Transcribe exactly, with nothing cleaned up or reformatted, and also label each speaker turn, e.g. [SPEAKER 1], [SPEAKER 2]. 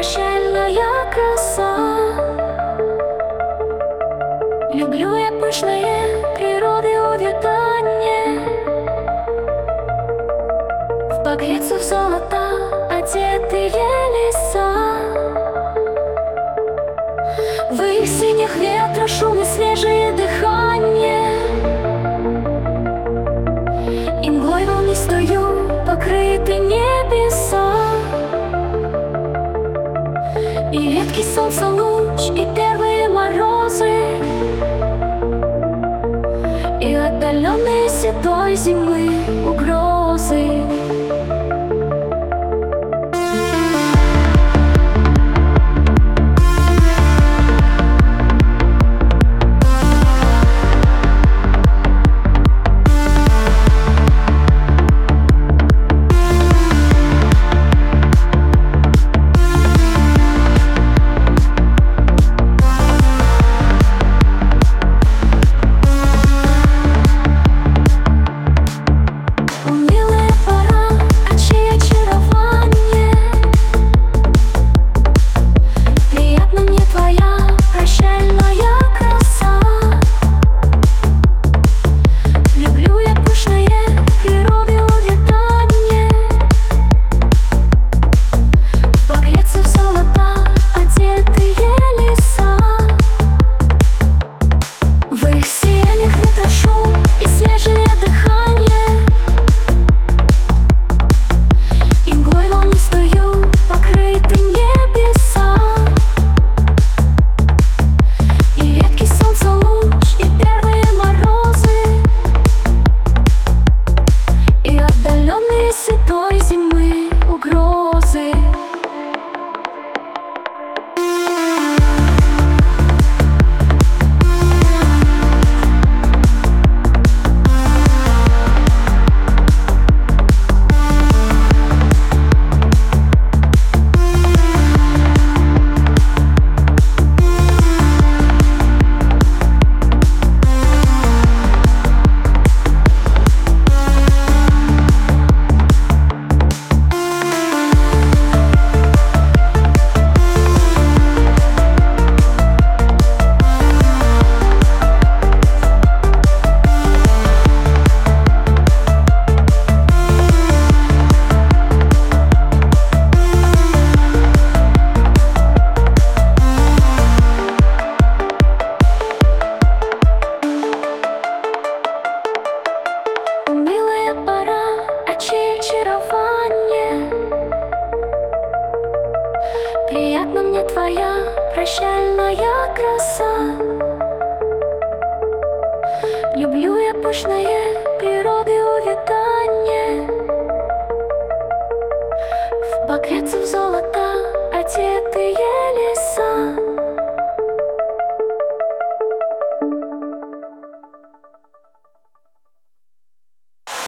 [SPEAKER 1] прощальная краса. Люблю я пышное природы увядание. В багрицу в золото одетые леса. В их синих ветрах шум и свежее дыхание. И мглой волнистою покрыты небеса. И редкий солнца луч, и первые морозы, и отдаленные седой зимы угрозы. Седой зимы угрозы. Приятна мне твоя прощальная краса. Люблю я пышное природы увядание.